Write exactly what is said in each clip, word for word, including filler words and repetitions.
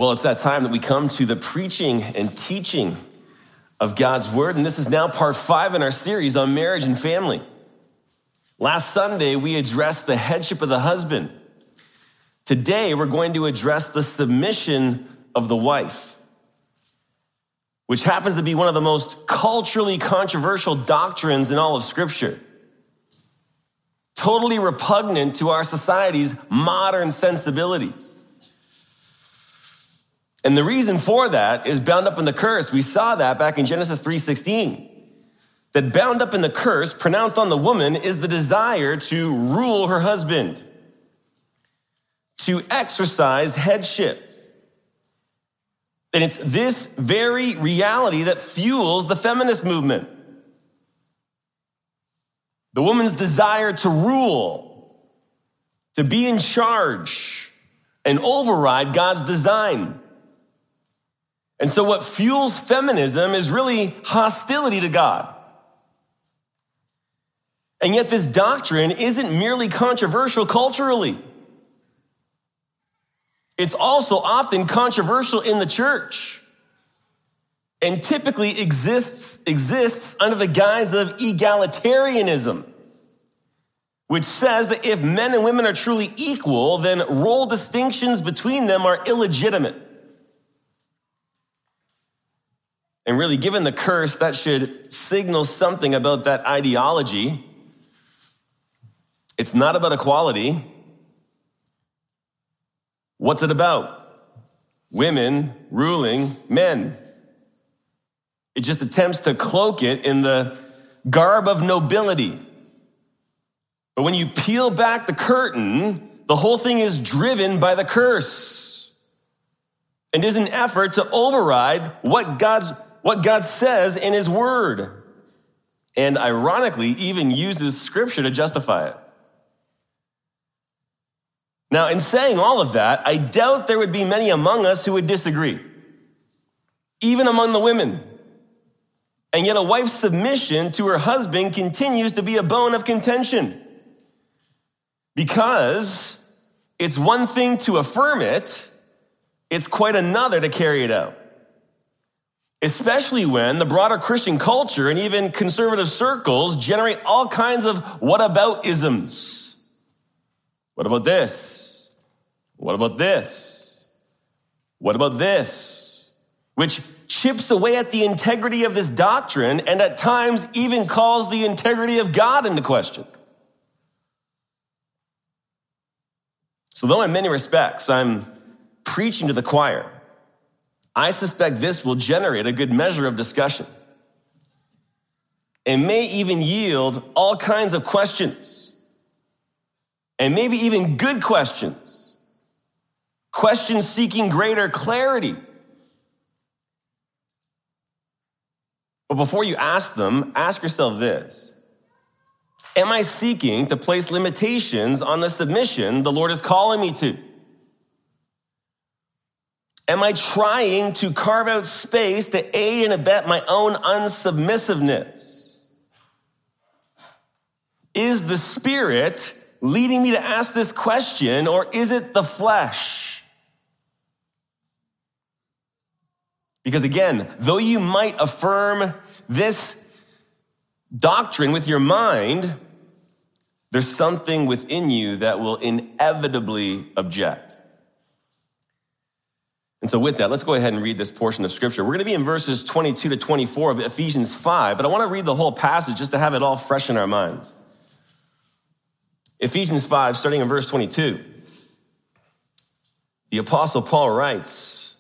Well, it's that time that we come to the preaching and teaching of God's word, and this is now part five in our series on marriage and family. Last Sunday, we addressed the headship of the husband. Today, we're going to address the submission of the wife, which happens to be one of the most culturally controversial doctrines in all of Scripture. Totally repugnant to our society's modern sensibilities. And the reason for that is bound up in the curse. We saw that back in Genesis three sixteen. That bound up in the curse pronounced on the woman is the desire to rule her husband, to exercise headship. And it's this very reality that fuels the feminist movement. The woman's desire to rule, to be in charge, and override God's design. And so what fuels feminism is really hostility to God. And yet this doctrine isn't merely controversial culturally. It's also often controversial in the church and typically exists, exists under the guise of egalitarianism, which says that if men and women are truly equal, then role distinctions between them are illegitimate. And really, given the curse, that should signal something about that ideology. It's not about equality. What's it about? Women ruling men. It just attempts to cloak it in the garb of nobility. But when you peel back the curtain, the whole thing is driven by the curse and is an effort to override what God's what God says in his word, and ironically even uses scripture to justify it. Now, in saying all of that, I doubt there would be many among us who would disagree, even among the women. And yet a wife's submission to her husband continues to be a bone of contention, because it's one thing to affirm it, it's quite another to carry it out. Especially when the broader Christian culture and even conservative circles generate all kinds of what-about-isms. What about this? What about this? What about this? Which chips away at the integrity of this doctrine and at times even calls the integrity of God into question. So though in many respects I'm preaching to the choir, I suspect this will generate a good measure of discussion and may even yield all kinds of questions, and maybe even good questions, questions seeking greater clarity. But before you ask them, ask yourself this: am I seeking to place limitations on the submission the Lord is calling me to? Am I trying to carve out space to aid and abet my own unsubmissiveness? Is the Spirit leading me to ask this question, or is it the flesh? Because again, though you might affirm this doctrine with your mind, there's something within you that will inevitably object. And so with that, let's go ahead and read this portion of scripture. We're going to be in verses twenty-two to twenty-four of Ephesians five, but I want to read the whole passage just to have it all fresh in our minds. Ephesians five, starting in verse twenty-two. The Apostle Paul writes,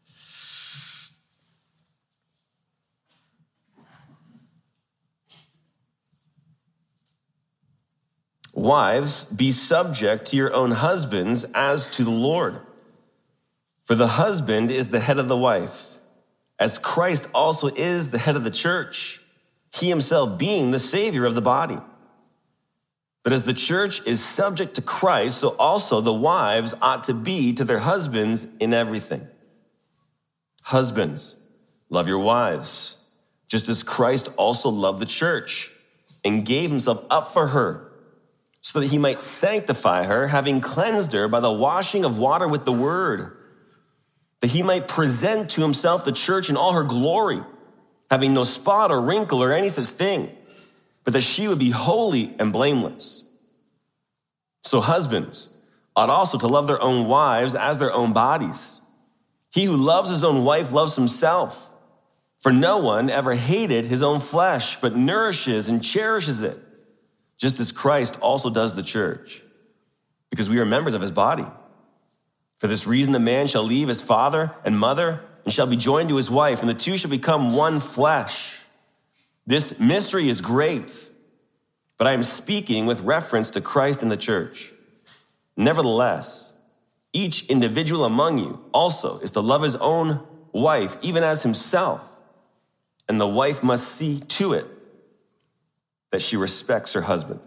"Wives, be subject to your own husbands as to the Lord. For the husband is the head of the wife, as Christ also is the head of the church, he himself being the Savior of the body. But as the church is subject to Christ, so also the wives ought to be to their husbands in everything. Husbands, love your wives, just as Christ also loved the church and gave himself up for her, so that he might sanctify her, having cleansed her by the washing of water with the word, that he might present to himself the church in all her glory, having no spot or wrinkle or any such thing, but that she would be holy and blameless. So husbands ought also to love their own wives as their own bodies. He who loves his own wife loves himself. For no one ever hated his own flesh, but nourishes and cherishes it, just as Christ also does the church, because we are members of his body. For this reason, a man shall leave his father and mother and shall be joined to his wife, and the two shall become one flesh. This mystery is great, but I am speaking with reference to Christ and the church. Nevertheless, each individual among you also is to love his own wife, even as himself, and the wife must see to it that she respects her husband.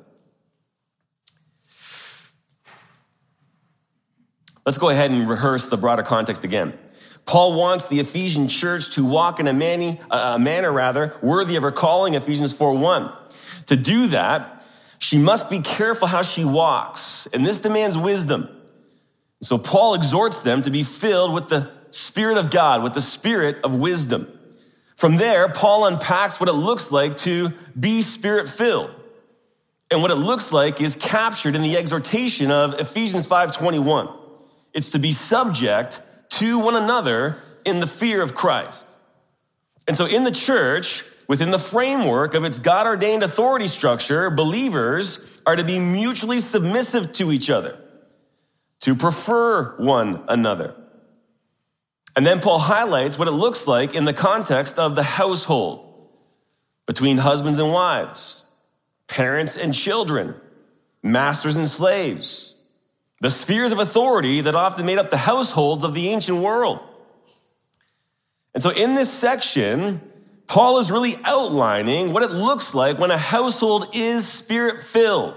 Let's go ahead and rehearse the broader context again. Paul wants the Ephesian church to walk in a, manny, a manner rather worthy of her calling, Ephesians four one. To do that, she must be careful how she walks, and this demands wisdom. So Paul exhorts them to be filled with the Spirit of God, with the spirit of wisdom. From there, Paul unpacks what it looks like to be Spirit-filled. And what it looks like is captured in the exhortation of Ephesians five twenty-one. It's to be subject to one another in the fear of Christ. And so in the church, within the framework of its God-ordained authority structure, believers are to be mutually submissive to each other, to prefer one another. And then Paul highlights what it looks like in the context of the household, between husbands and wives, parents and children, masters and slaves, the spheres of authority that often made up the households of the ancient world. And so in this section, Paul is really outlining what it looks like when a household is Spirit-filled.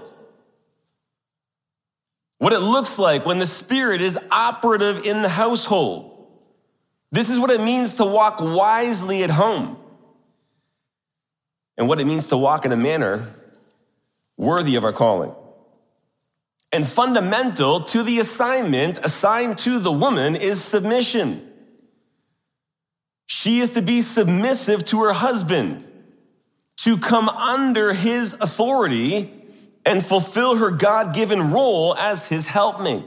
What it looks like when the Spirit is operative in the household. This is what it means to walk wisely at home, and what it means to walk in a manner worthy of our calling. And fundamental to the assignment assigned to the woman is submission. She is to be submissive to her husband, to come under his authority and fulfill her God-given role as his helpmate.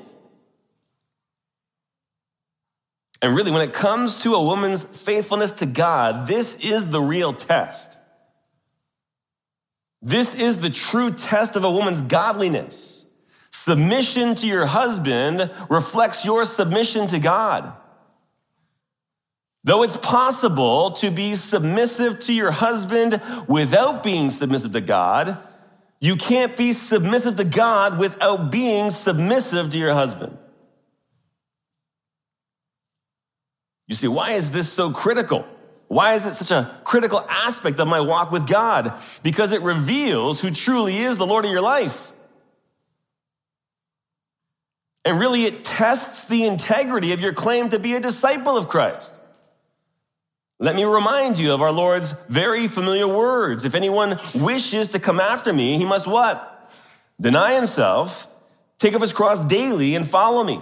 And really, when it comes to a woman's faithfulness to God, this is the real test. This is the true test of a woman's godliness. Submission to your husband reflects your submission to God. Though it's possible to be submissive to your husband without being submissive to God, you can't be submissive to God without being submissive to your husband. You see, why is this so critical? Why is it such a critical aspect of my walk with God? Because it reveals who truly is the Lord of your life. And really, it tests the integrity of your claim to be a disciple of Christ. Let me remind you of our Lord's very familiar words. If anyone wishes to come after me, he must what? Deny himself, take up his cross daily, and follow me.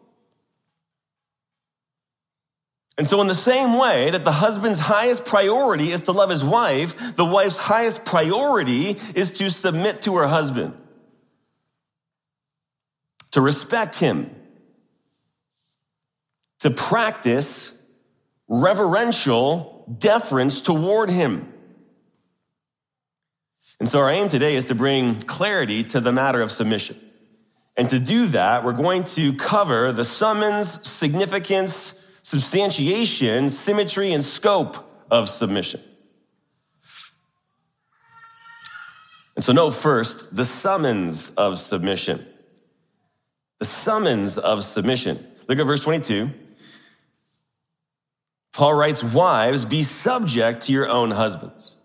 And so in the same way that the husband's highest priority is to love his wife, the wife's highest priority is to submit to her husband, to respect him, to practice reverential deference toward him. And so our aim today is to bring clarity to the matter of submission. And to do that, we're going to cover the summons, significance, substantiation, symmetry, and scope of submission. And so note first, the summons of submission. The summons of submission. Look at verse twenty-two. Paul writes, wives, be subject to your own husbands.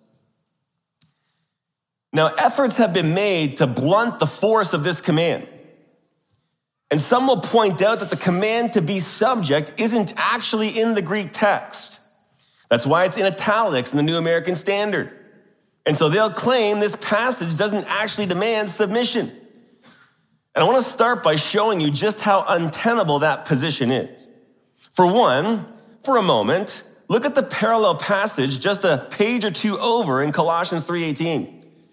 Now, efforts have been made to blunt the force of this command. And some will point out that the command to be subject isn't actually in the Greek text. That's why it's in italics in the New American Standard. And so they'll claim this passage doesn't actually demand submission. And I want to start by showing you just how untenable that position is. For one, for a moment, look at the parallel passage just a page or two over in Colossians three eighteen.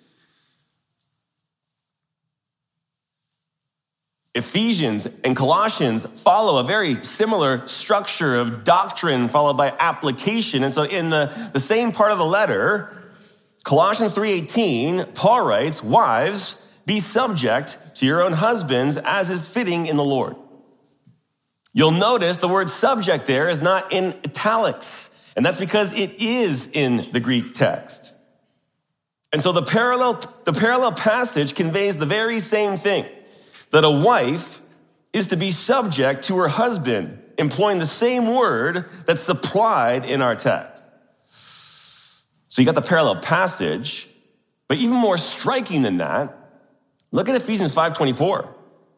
Ephesians and Colossians follow a very similar structure of doctrine followed by application. And so in the, the same part of the letter, Colossians three eighteen, Paul writes, "Wives, be subject to your own husbands as is fitting in the Lord." You'll notice the word subject there is not in italics, and that's because it is in the Greek text. And so the parallel, the parallel passage conveys the very same thing, that a wife is to be subject to her husband, employing the same word that's supplied in our text. So you got the parallel passage, but even more striking than that, look at Ephesians five twenty-four.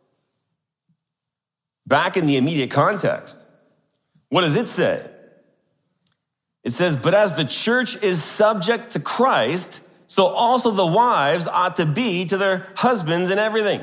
Back in the immediate context, what does it say? It says, "But as the church is subject to Christ, so also the wives ought to be to their husbands in everything."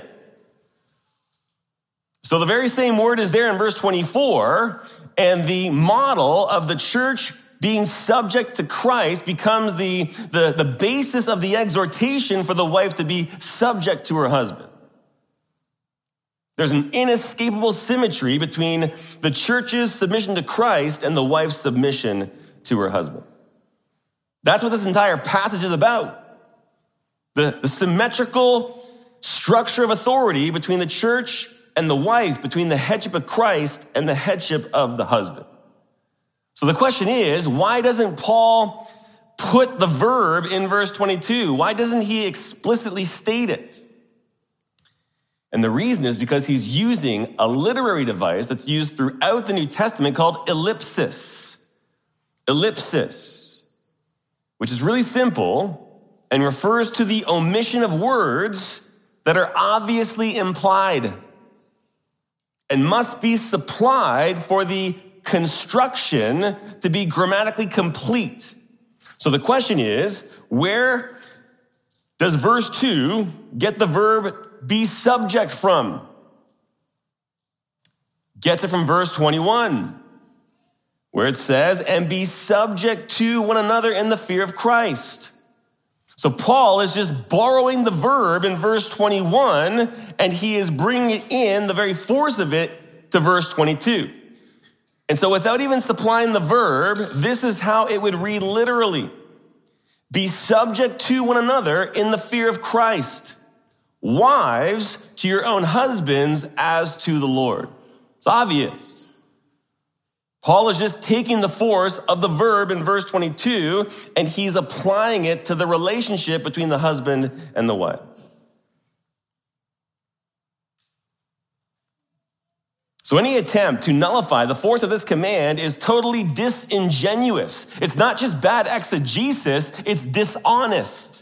So the very same word is there in verse twenty-four, and the model of the church being subject to Christ becomes the, the, the basis of the exhortation for the wife to be subject to her husband. There's an inescapable symmetry between the church's submission to Christ and the wife's submission to her husband. That's what this entire passage is about. The, the symmetrical structure of authority between the church and the wife, between the headship of Christ and the headship of the husband. So the question is, why doesn't Paul put the verb in verse twenty-two? Why doesn't he explicitly state it? And the reason is because he's using a literary device that's used throughout the New Testament called ellipsis. Ellipsis, which is really simple and refers to the omission of words that are obviously implied and must be supplied for the construction to be grammatically complete. So the question is, where does verse two get the verb be subject from? Gets it from verse twenty-one, where it says, "And be subject to one another in the fear of Christ." So Paul is just borrowing the verb in verse twenty-one, and he is bringing in the very force of it to verse twenty-two. And so without even supplying the verb, this is how it would read literally. "Be subject to one another in the fear of Christ. Wives, to your own husbands as to the Lord." It's obvious. Paul is just taking the force of the verb in verse twenty-two, and he's applying it to the relationship between the husband and the wife. So any attempt to nullify the force of this command is totally disingenuous. It's not just bad exegesis, it's dishonest.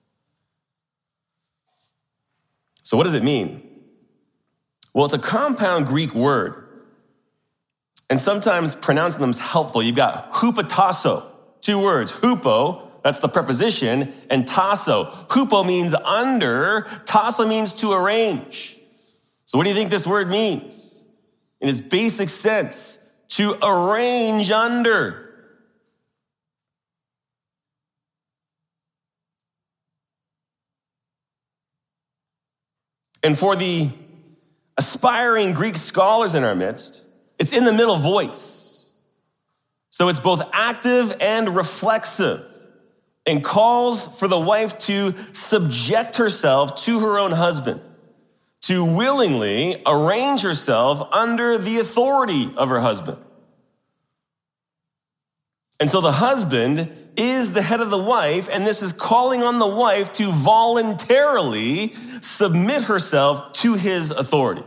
So what does it mean? Well, it's a compound Greek word. And sometimes pronouncing them is helpful. You've got hupotasso, two words. Hupo, that's the preposition, and tasso. Hupo means under, tasso means to arrange. So what do you think this word means? In its basic sense, to arrange under. And for the aspiring Greek scholars in our midst, it's in the middle voice. So it's both active and reflexive and calls for the wife to subject herself to her own husband, to willingly arrange herself under the authority of her husband. And so the husband is the head of the wife, and this is calling on the wife to voluntarily submit herself to his authority.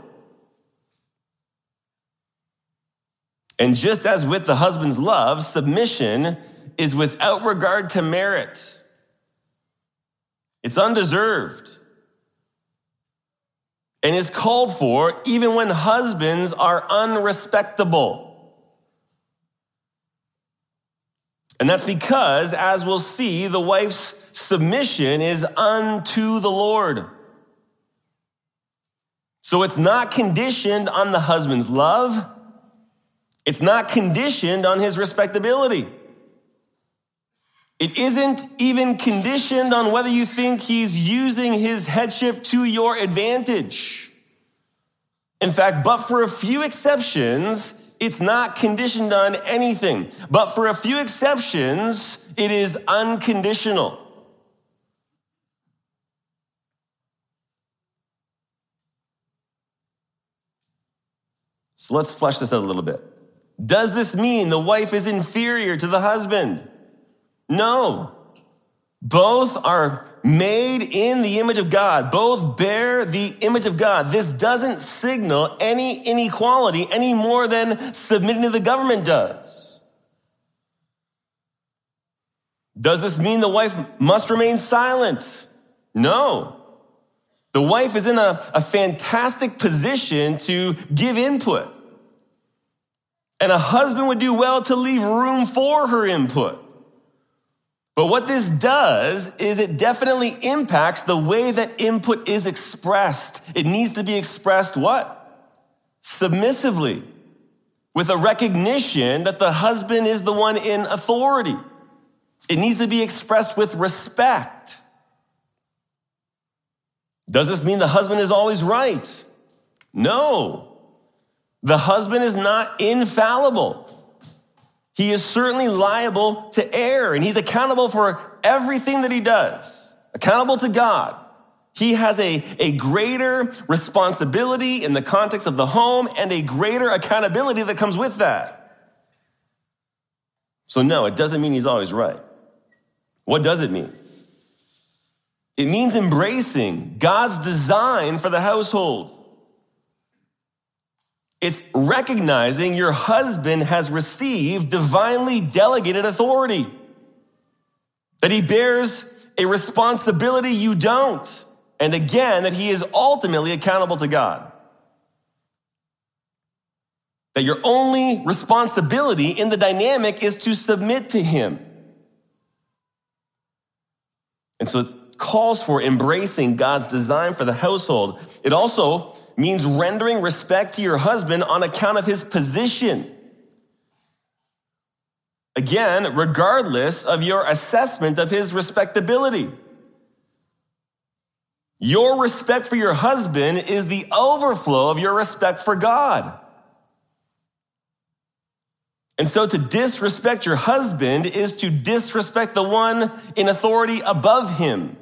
And just as with the husband's love, submission is without regard to merit. It's undeserved. And is called for even when husbands are unrespectable. And that's because, as we'll see, the wife's submission is unto the Lord. So it's not conditioned on the husband's love. It's not conditioned on his respectability. It isn't even conditioned on whether you think he's using his headship to your advantage. In fact, but for a few exceptions, it's not conditioned on anything. But for a few exceptions, it is unconditional. So let's flesh this out a little bit. Does this mean the wife is inferior to the husband? No. Both are made in the image of God. Both bear the image of God. This doesn't signal any inequality any more than submitting to the government does. Does this mean the wife must remain silent? No. The wife is in a, a fantastic position to give input. And a husband would do well to leave room for her input. But what this does is it definitely impacts the way that input is expressed. It needs to be expressed what? Submissively, with a recognition that the husband is the one in authority. It needs to be expressed with respect. Does this mean the husband is always right? No. The husband is not infallible. He is certainly liable to err, and he's accountable for everything that he does, accountable to God. He has a, a greater responsibility in the context of the home and a greater accountability that comes with that. So no, it doesn't mean he's always right. What does it mean? It means embracing God's design for the household. It's recognizing your husband has received divinely delegated authority, that he bears a responsibility you don't, and again, that he is ultimately accountable to God. That your only responsibility in the dynamic is to submit to him. And so it calls for embracing God's design for the household. It also means rendering respect to your husband on account of his position. Again, regardless of your assessment of his respectability. Your respect for your husband is the overflow of your respect for God. And so to disrespect your husband is to disrespect the one in authority above him.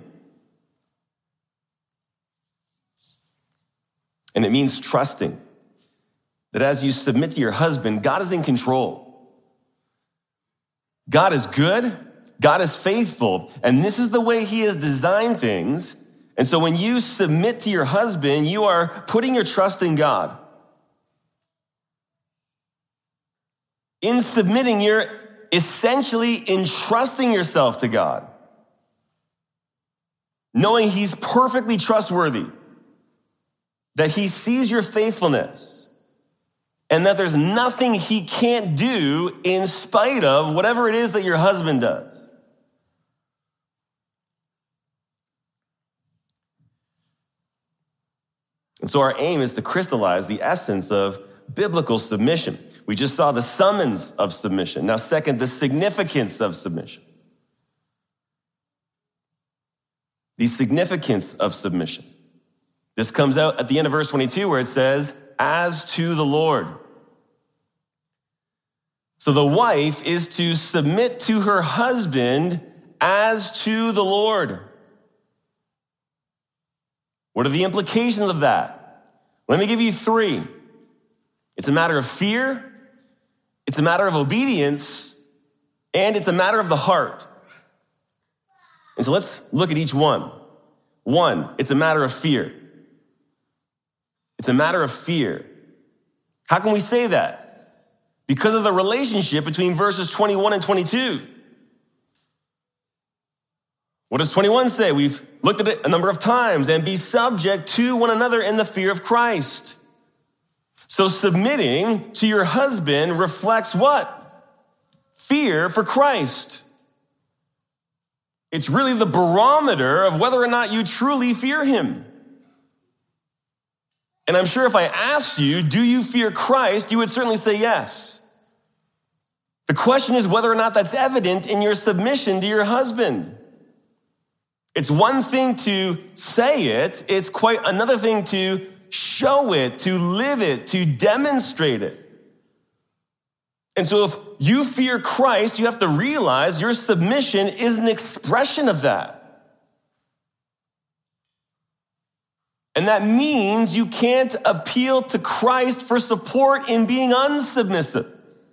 And it means trusting that as you submit to your husband, God is in control. God is good. God is faithful. And this is the way he has designed things. And so when you submit to your husband, you are putting your trust in God. In submitting, you're essentially entrusting yourself to God, knowing he's perfectly trustworthy, that he sees your faithfulness, and that there's nothing he can't do in spite of whatever it is that your husband does. And so our aim is to crystallize the essence of biblical submission. We just saw the summons of submission. Now, second, the significance of submission. The significance of submission. This comes out at the end of verse twenty-two where it says, as to the Lord. So the wife is to submit to her husband as to the Lord. What are the implications of that? Let me give you three. It's a matter of fear, it's a matter of obedience, and it's a matter of the heart. And so let's look at each one. One, it's a matter of fear. It's a matter of fear. How can we say that? Because of the relationship between verses twenty-one and twenty-two. What does twenty-one say? We've looked at it a number of times. And be subject to one another in the fear of Christ. So submitting to your husband reflects what? Fear for Christ. It's really the barometer of whether or not you truly fear him. And I'm sure if I asked you, do you fear Christ? You would certainly say yes. The question is whether or not that's evident in your submission to your husband. It's one thing to say it, it's quite another thing to show it, to live it, to demonstrate it. And so if you fear Christ, you have to realize your submission is an expression of that. And that means you can't appeal to Christ for support in being unsubmissive.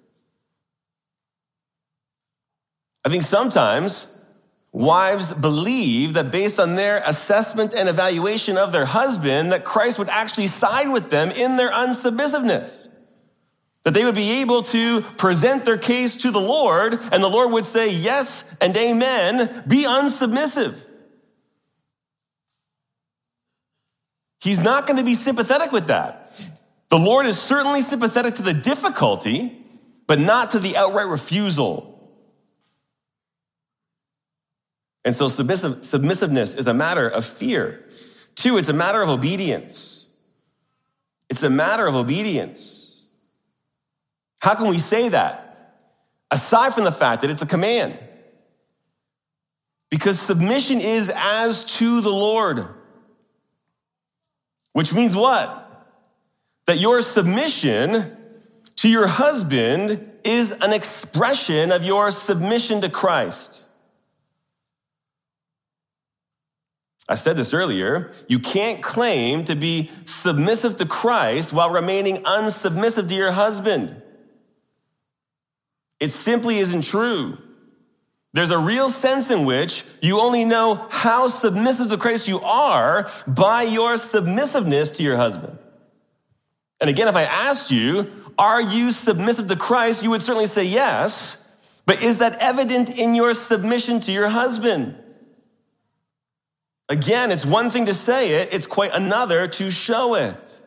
I think sometimes wives believe that based on their assessment and evaluation of their husband, that Christ would actually side with them in their unsubmissiveness. That they would be able to present their case to the Lord, and the Lord would say, yes and amen, be unsubmissive. He's not going to be sympathetic with that. The Lord is certainly sympathetic to the difficulty, but not to the outright refusal. And so submissive, submissiveness is a matter of fear. Two, it's a matter of obedience. It's a matter of obedience. How can we say that? Aside from the fact that it's a command. Because submission is as to the Lord. Which means what? That your submission to your husband is an expression of your submission to Christ. I said this earlier, you can't claim to be submissive to Christ while remaining unsubmissive to your husband. It simply isn't true. There's a real sense in which you only know how submissive to Christ you are by your submissiveness to your husband. And again, if I asked you, are you submissive to Christ? You would certainly say yes, but is that evident in your submission to your husband? Again, it's one thing to say it, it's quite another to show it.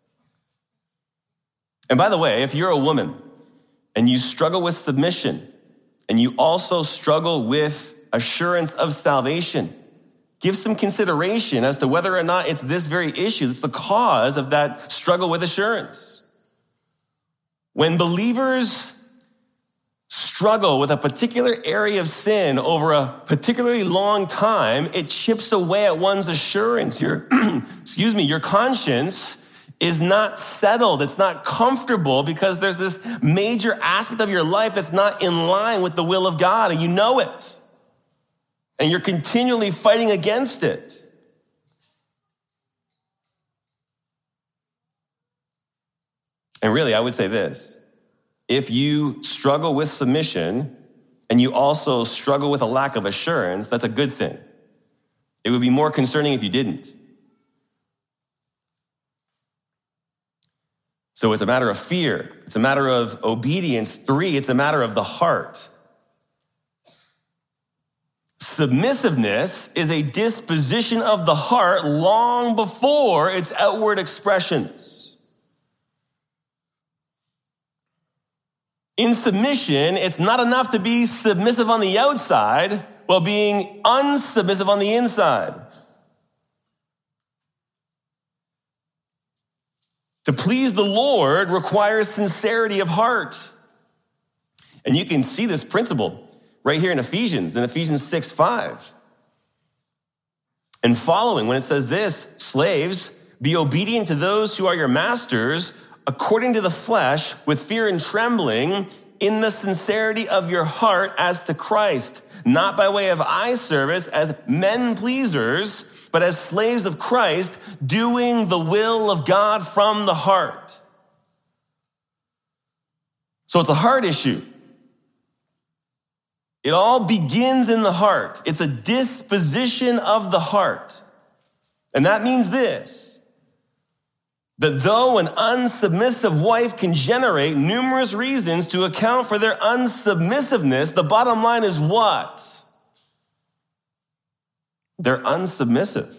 And by the way, if you're a woman and you struggle with submission and you also struggle with assurance of salvation, give some consideration as to whether or not it's this very issue that's the cause of that struggle with assurance. When believers struggle with a particular area of sin over a particularly long time, it chips away at one's assurance. Your, excuse me, your conscience is not settled. It's not comfortable because there's this major aspect of your life that's not in line with the will of God, and you know it. And you're continually fighting against it. And really, I would say this. If you struggle with submission and you also struggle with a lack of assurance, that's a good thing. It would be more concerning if you didn't. So it's a matter of fear. It's a matter of obedience. Three, it's a matter of the heart. Submissiveness is a disposition of the heart long before its outward expressions. In submission, it's not enough to be submissive on the outside while being unsubmissive on the inside. To please the Lord requires sincerity of heart. And you can see this principle right here in Ephesians, in Ephesians six five. And following, when it says this, slaves, be obedient to those who are your masters, according to the flesh, with fear and trembling, in the sincerity of your heart as to Christ, not by way of eye service as men pleasers, but as slaves of Christ, doing the will of God from the heart. So it's a heart issue. It all begins in the heart. It's a disposition of the heart. And that means this, that though an unsubmissive wife can generate numerous reasons to account for their unsubmissiveness, the bottom line is what? They're unsubmissive.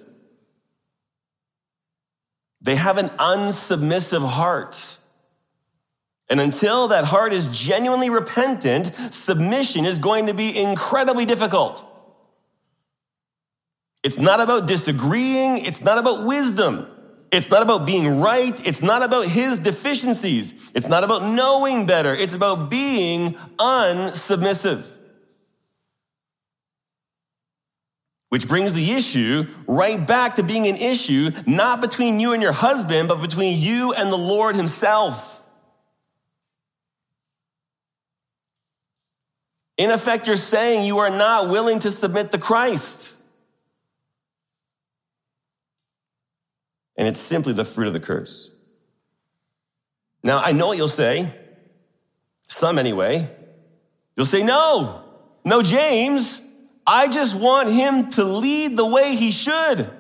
They have an unsubmissive heart. And until that heart is genuinely repentant, submission is going to be incredibly difficult. It's not about disagreeing. It's not about wisdom. It's not about being right. It's not about his deficiencies. It's not about knowing better. It's about being unsubmissive. Which brings the issue right back to being an issue, not between you and your husband, but between you and the Lord himself. In effect, you're saying you are not willing to submit to Christ. And it's simply the fruit of the curse. Now, I know what you'll say. Some anyway. You'll say, no, no, James, I just want him to lead the way he should.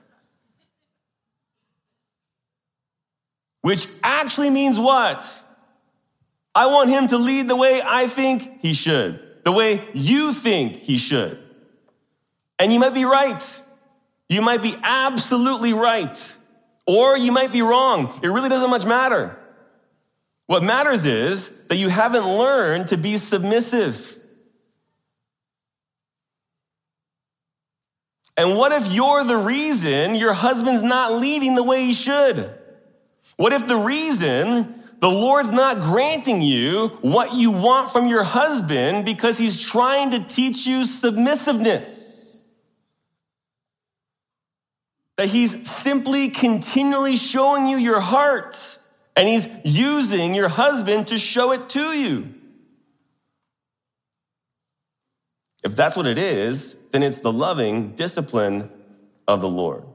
Which actually means what? I want him to lead the way I think he should. The way you think he should. And you might be right. You might be absolutely right. Or you might be wrong. It really doesn't much matter. What matters is that you haven't learned to be submissive. And what if you're the reason your husband's not leading the way he should? What if the reason the Lord's not granting you what you want from your husband because he's trying to teach you submissiveness? That he's simply continually showing you your heart and he's using your husband to show it to you. If that's what it is, then it's the loving discipline of the Lord.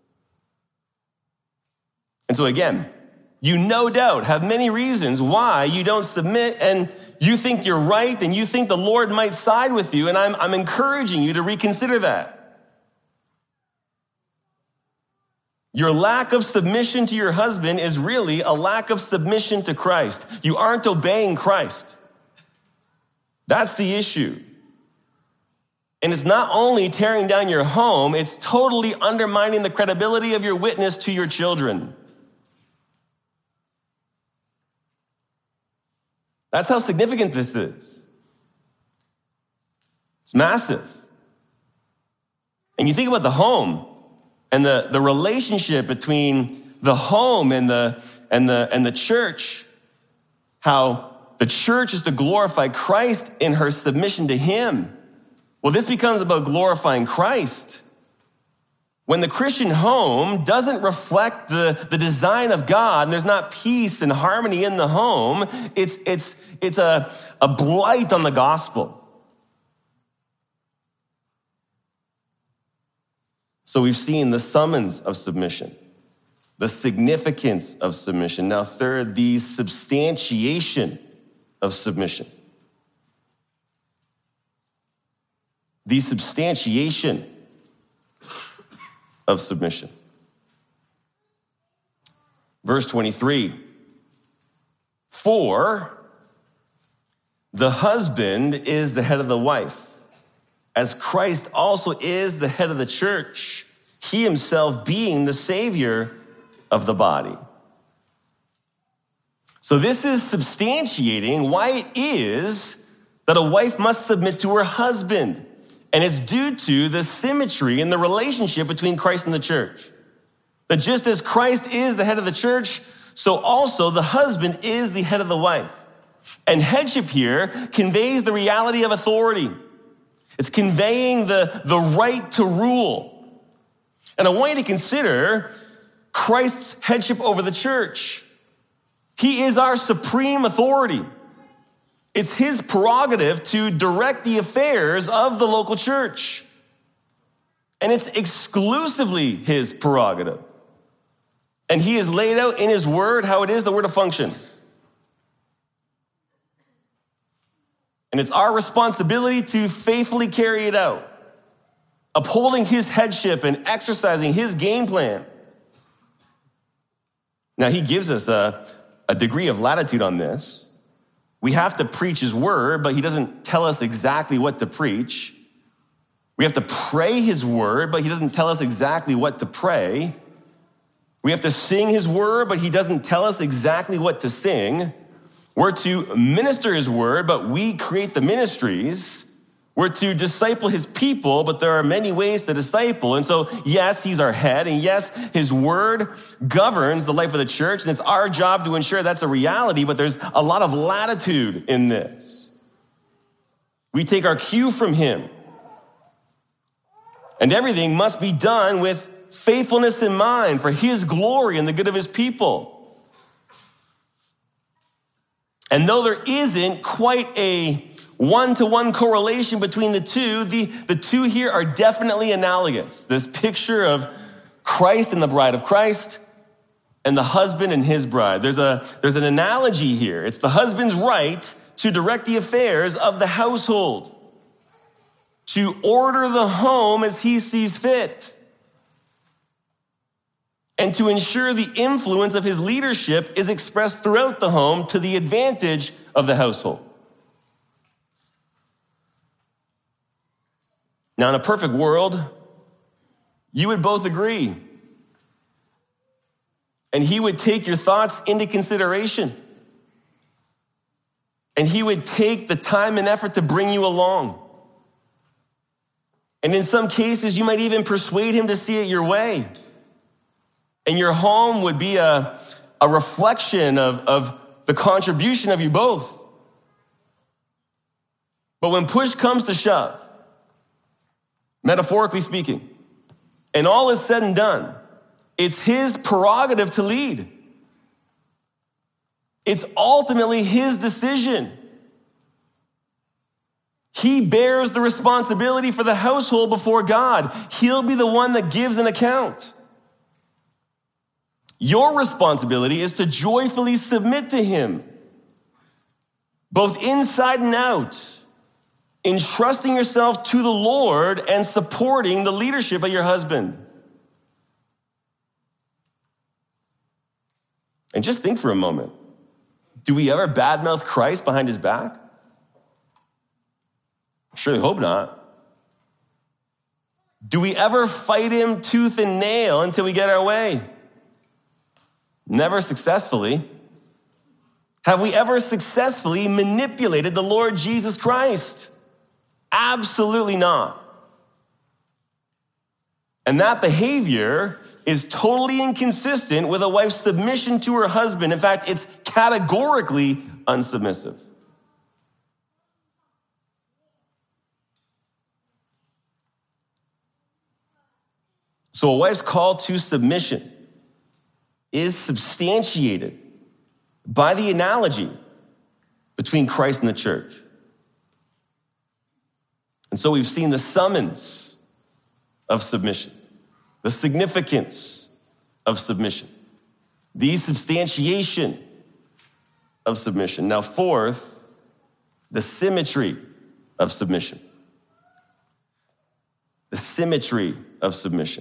And so again, you no doubt have many reasons why you don't submit and you think you're right and you think the Lord might side with you. And I'm, I'm encouraging you to reconsider that. Your lack of submission to your husband is really a lack of submission to Christ. You aren't obeying Christ. That's the issue. And it's not only tearing down your home, it's totally undermining the credibility of your witness to your children. That's how significant this is. It's massive. And you think about the home and the, the relationship between the home and the, and, the, and the church, how the church is to glorify Christ in her submission to him. Well, this becomes about glorifying Christ. When the Christian home doesn't reflect the, the design of God, and there's not peace and harmony in the home, it's, it's, it's a, a blight on the gospel. So we've seen the summons of submission, the significance of submission. Now, third, the substantiation of submission. The substantiation of submission. Verse twenty-three, for the husband is the head of the wife, as Christ also is the head of the church, he himself being the Savior of the body. So this is substantiating why it is that a wife must submit to her husband. And it's due to the symmetry in the relationship between Christ and the church. That just as Christ is the head of the church, so also the husband is the head of the wife. And headship here conveys the reality of authority. It's conveying the, the right to rule. And I want you to consider Christ's headship over the church. He is our supreme authority. It's his prerogative to direct the affairs of the local church. And it's exclusively his prerogative. And he has laid out in his word how it is that we're to function. And it's our responsibility to faithfully carry it out, upholding his headship and exercising his game plan. Now, he gives us a, a degree of latitude on this. We have to preach his word, but he doesn't tell us exactly what to preach. We have to pray his word, but he doesn't tell us exactly what to pray. We have to sing his word, but he doesn't tell us exactly what to sing. We're to minister his word, but we create the ministries. We're to disciple his people, but there are many ways to disciple. And so, yes, he's our head. And yes, his word governs the life of the church. And it's our job to ensure that's a reality. But there's a lot of latitude in this. We take our cue from him. And everything must be done with faithfulness in mind for his glory and the good of his people. And though there isn't quite a one-to-one correlation between the two, the, the two here are definitely analogous. This picture of Christ and the bride of Christ and the husband and his bride. There's a, there's an analogy here. It's the husband's right to direct the affairs of the household, to order the home as he sees fit, and to ensure the influence of his leadership is expressed throughout the home to the advantage of the household. Now, in a perfect world, you would both agree, and he would take your thoughts into consideration, and he would take the time and effort to bring you along. And in some cases, you might even persuade him to see it your way. And your home would be a, a reflection of, of the contribution of you both. But when push comes to shove, metaphorically speaking, and all is said and done, it's his prerogative to lead. It's ultimately his decision. He bears the responsibility for the household before God. He'll be the one that gives an account. Your responsibility is to joyfully submit to him, both inside and out, entrusting yourself to the Lord and supporting the leadership of your husband. And just think for a moment, do we ever badmouth Christ behind his back? I surely hope not. Do we ever fight him tooth and nail until we get our way? Never successfully. Have we ever successfully manipulated the Lord Jesus Christ? Absolutely not. And that behavior is totally inconsistent with a wife's submission to her husband. In fact, it's categorically unsubmissive. So a wife's call to submission is substantiated by the analogy between Christ and the church. And so we've seen the summons of submission, the significance of submission, the substantiation of submission. Now, fourth, the symmetry of submission. The symmetry of submission.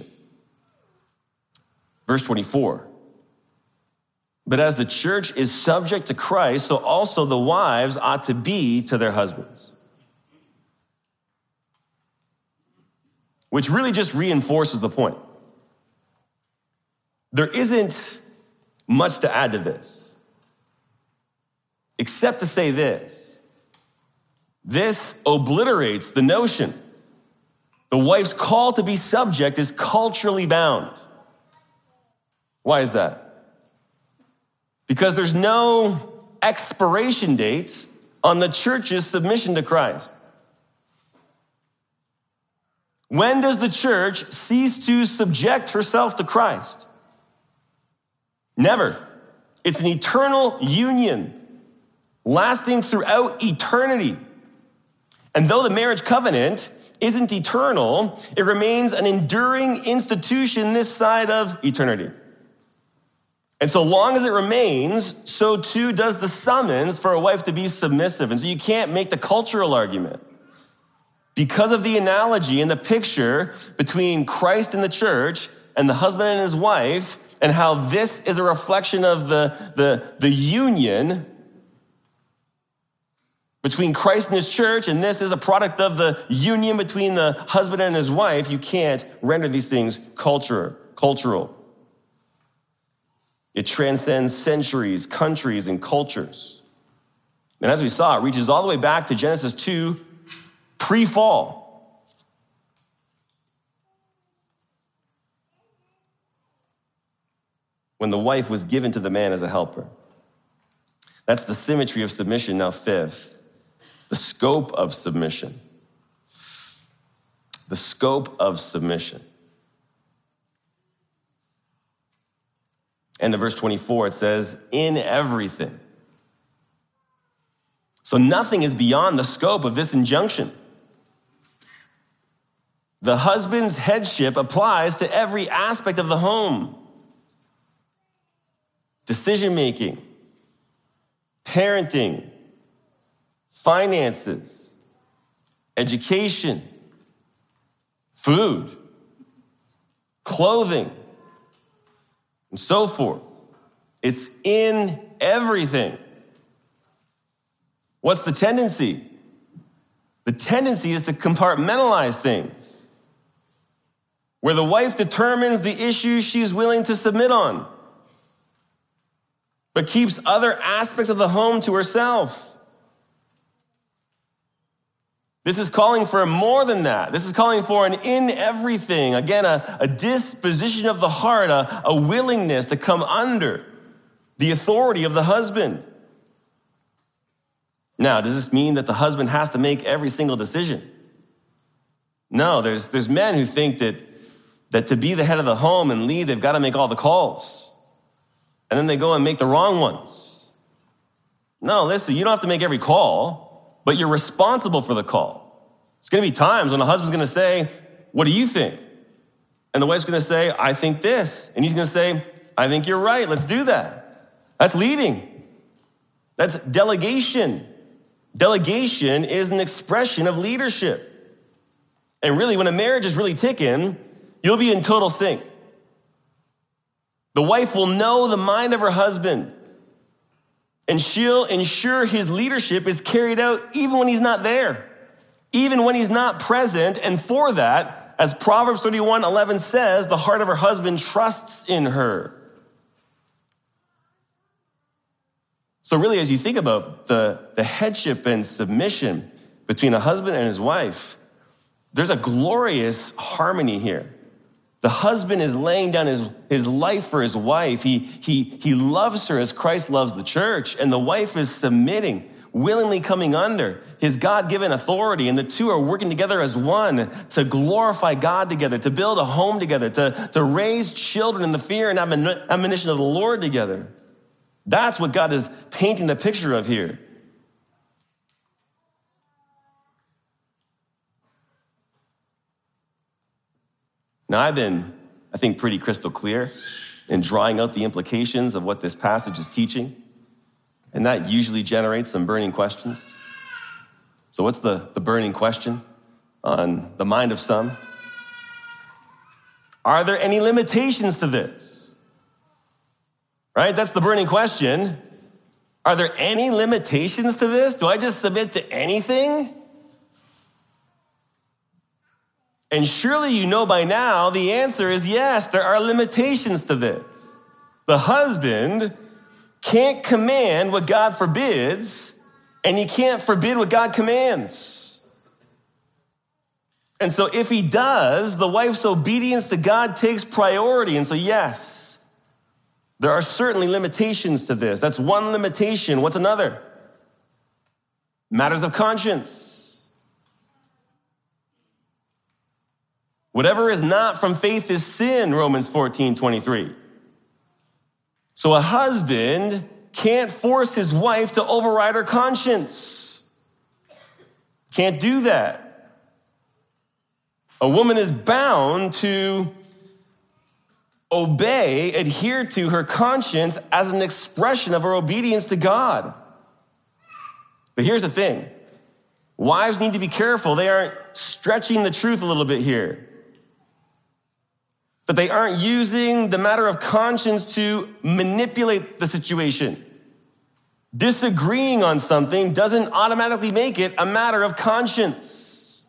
Verse twenty-four. But as the church is subject to Christ, so also the wives ought to be to their husbands. Which really just reinforces the point. There isn't much to add to this, except to say this. This obliterates the notion the wife's call to be subject is culturally bound. Why is that? Because there's no expiration date on the church's submission to Christ. When does the church cease to subject herself to Christ? Never. It's an eternal union, lasting throughout eternity. And though the marriage covenant isn't eternal, it remains an enduring institution this side of eternity. And so long as it remains, so too does the summons for a wife to be submissive. And so you can't make the cultural argument. Because of the analogy and the picture between Christ and the church and the husband and his wife, and how this is a reflection of the, the, the union between Christ and his church, and this is a product of the union between the husband and his wife, you can't render these things culture, cultural. It transcends centuries, countries, and cultures. And as we saw, it reaches all the way back to Genesis two, pre-fall. When the wife was given to the man as a helper. That's the symmetry of submission. Now, fifth, the scope of submission. The scope of submission. End of verse twenty-four, it says, in everything. So nothing is beyond the scope of this injunction. The husband's headship applies to every aspect of the home. Decision-making, parenting, finances, education, food, clothing, and so forth. It's in everything. What's the tendency? The tendency is to compartmentalize things, where the wife determines the issues she's willing to submit on, but keeps other aspects of the home to herself. This is calling for more than that. This is calling for an in everything. Again, a, a disposition of the heart, a, a willingness to come under the authority of the husband. Now, does this mean that the husband has to make every single decision? No, there's, there's men who think that, that to be the head of the home and lead, they've got to make all the calls. And then they go and make the wrong ones. No, listen, you don't have to make every call, but you're responsible for the call. It's going to be times when the husband's going to say, what do you think? And the wife's going to say, I think this. And he's going to say, I think you're right. Let's do that. That's leading. That's delegation. Delegation is an expression of leadership. And really, when a marriage is really ticking, you'll be in total sync. The wife will know the mind of her husband, and she'll ensure his leadership is carried out even when he's not there, even when he's not present. And for that, as Proverbs thirty-one eleven says, the heart of her husband trusts in her. So really, as you think about the, the headship and submission between a husband and his wife, there's a glorious harmony here. The husband is laying down his, his life for his wife. He, he, he loves her as Christ loves the church. And the wife is submitting, willingly coming under his God-given authority. And the two are working together as one to glorify God together, to build a home together, to, to raise children in the fear and admonition of the Lord together. That's what God is painting the picture of here. Now, I've been, I think, pretty crystal clear in drawing out the implications of what this passage is teaching, and that usually generates some burning questions. So what's the, the burning question on the mind of some? Are there any limitations to this? Right? That's the burning question. Are there any limitations to this? Do I just submit to anything? And surely you know by now the answer is yes, there are limitations to this. The husband can't command what God forbids, and he can't forbid what God commands. And so if he does, the wife's obedience to God takes priority. And so yes, there are certainly limitations to this. That's one limitation. What's another? Matters of conscience. Whatever is not from faith is sin, Romans fourteen twenty-three. So a husband can't force his wife to override her conscience. Can't do that. A woman is bound to obey, adhere to her conscience as an expression of her obedience to God. But here's the thing. Wives need to be careful. They aren't stretching the truth a little bit here. That they aren't using the matter of conscience to manipulate the situation. Disagreeing on something doesn't automatically make it a matter of conscience.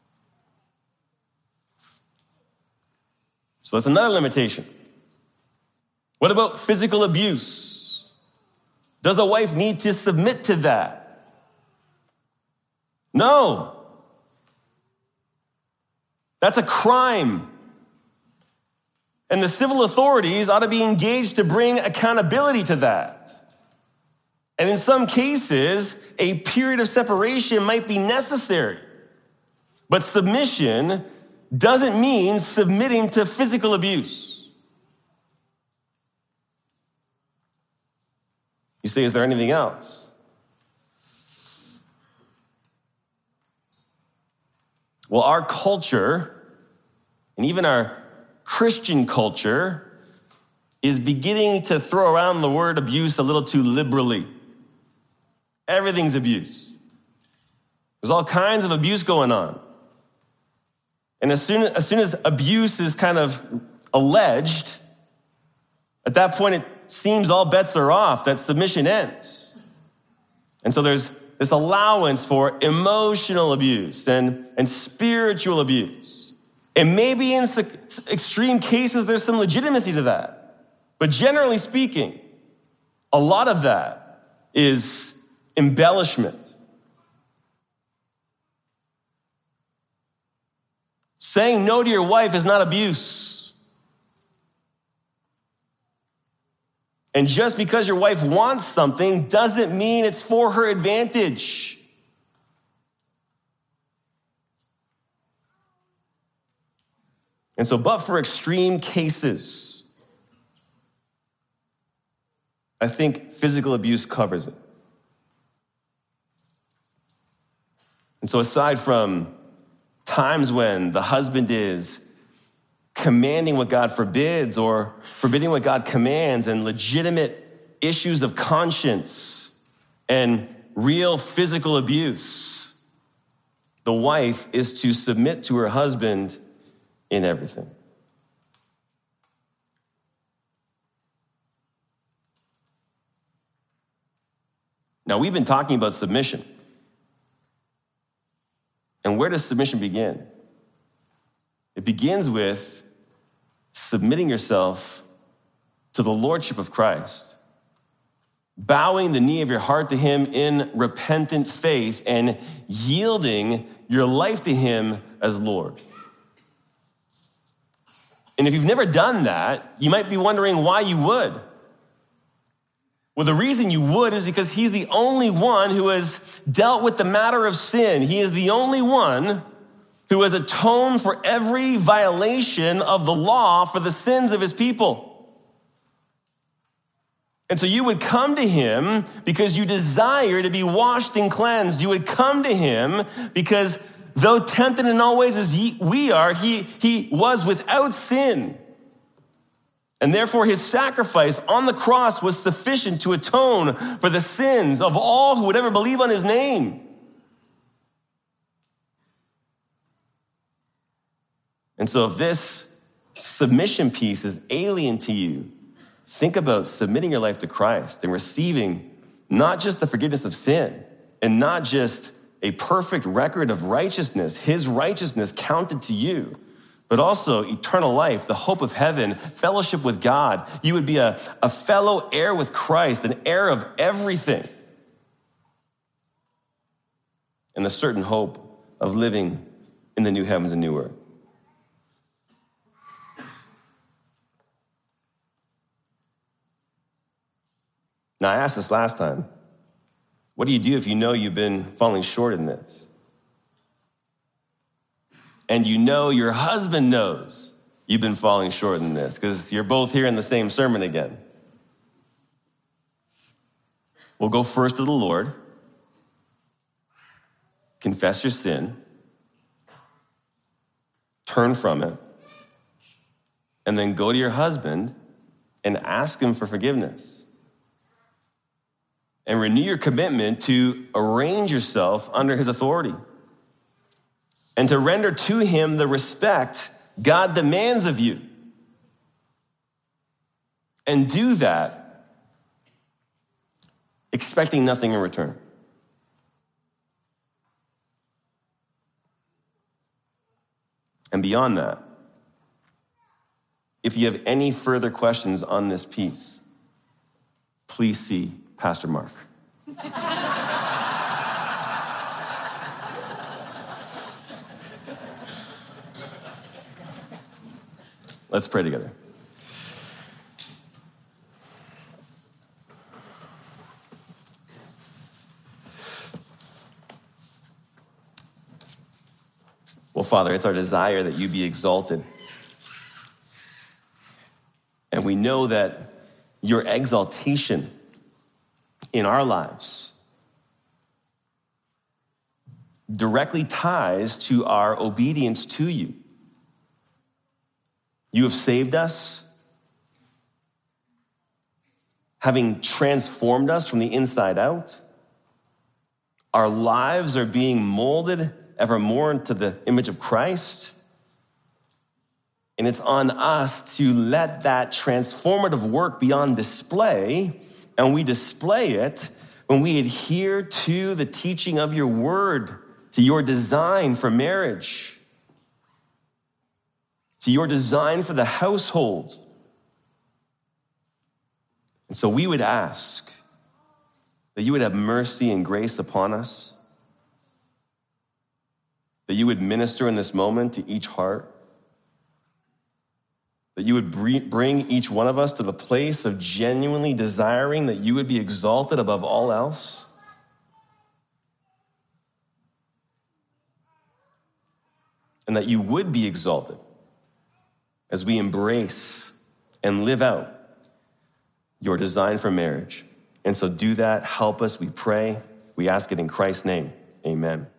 So that's another limitation. What about physical abuse? Does the wife need to submit to that? No. That's a crime. And the civil authorities ought to be engaged to bring accountability to that. And in some cases, a period of separation might be necessary. But submission doesn't mean submitting to physical abuse. You say, is there anything else? Well, our culture, and even our Christian culture, is beginning to throw around the word abuse a little too liberally. Everything's abuse. There's all kinds of abuse going on. And as soon, as soon as abuse is kind of alleged, at that point it seems all bets are off, that submission ends. And so there's this allowance for emotional abuse and, and spiritual abuse. And maybe in extreme cases, there's some legitimacy to that. But generally speaking, a lot of that is embellishment. Saying no to your wife is not abuse. And just because your wife wants something doesn't mean it's for her advantage. And so, but for extreme cases, I think physical abuse covers it. And so aside from times when the husband is commanding what God forbids or forbidding what God commands, and legitimate issues of conscience and real physical abuse, the wife is to submit to her husband in everything. Now, we've been talking about submission. And where does submission begin? It begins with submitting yourself to the lordship of Christ, bowing the knee of your heart to him in repentant faith, and yielding your life to him as Lord. And if you've never done that, you might be wondering why you would. Well, the reason you would is because he's the only one who has dealt with the matter of sin. He is the only one who has atoned for every violation of the law for the sins of his people. And so you would come to him because you desire to be washed and cleansed. You would come to him because though tempted in all ways as he, we are, he, he was without sin. And therefore his sacrifice on the cross was sufficient to atone for the sins of all who would ever believe on his name. And so if this submission piece is alien to you, think about submitting your life to Christ and receiving not just the forgiveness of sin and not just a perfect record of righteousness, his righteousness counted to you, but also eternal life, the hope of heaven, fellowship with God. You would be a, a fellow heir with Christ, an heir of everything, and the certain hope of living in the new heavens and new earth. Now, I asked this last time. What do you do if you know you've been falling short in this? And you know your husband knows you've been falling short in this because you're both hearing the same sermon again. We'll go first to the Lord, confess your sin, turn from it, and then go to your husband and ask him for forgiveness. And renew your commitment to arrange yourself under his authority and to render to him the respect God demands of you. And do that expecting nothing in return. And beyond that, if you have any further questions on this piece, please see Pastor Mark. Let's pray together. Well, Father, it's our desire that you be exalted. And we know that your exaltation in our lives directly ties to our obedience to you. You have saved us, having transformed us from the inside out. Our lives are being molded ever more into the image of Christ. And it's on us to let that transformative work be on display, and we display it when we adhere to the teaching of your word, to your design for marriage, to your design for the household. And so we would ask that you would have mercy and grace upon us, that you would minister in this moment to each heart, that you would bring each one of us to the place of genuinely desiring that you would be exalted above all else. And that you would be exalted as we embrace and live out your design for marriage. And so do that. Help us, we pray. We ask it in Christ's name. Amen.